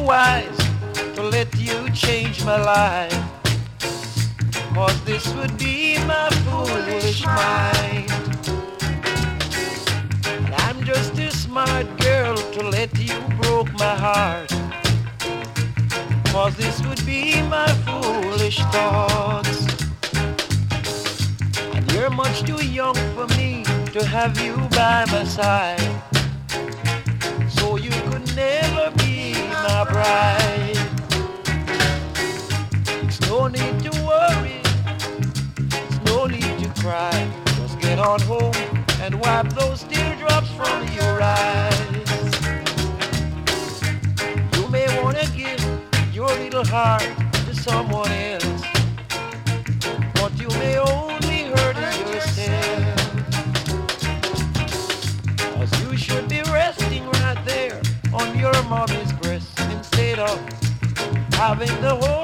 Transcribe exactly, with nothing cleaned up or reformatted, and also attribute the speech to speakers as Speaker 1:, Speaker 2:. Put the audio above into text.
Speaker 1: wise to let you change my life, 'cause this would be my foolish mind. And I'm just a smart girl to let you broke my heart, 'cause this would be my foolish thoughts. And you're much too young for me to have you by my side, so you could never be my bride. There's no need to worry, there's no need to cry. Just get on home and wipe those teardrops from your eyes. You may want to give your little heart to someone else, but you may only hurt yourself. 'Cause you should be resting right there on your mommy's breast instead of having the whole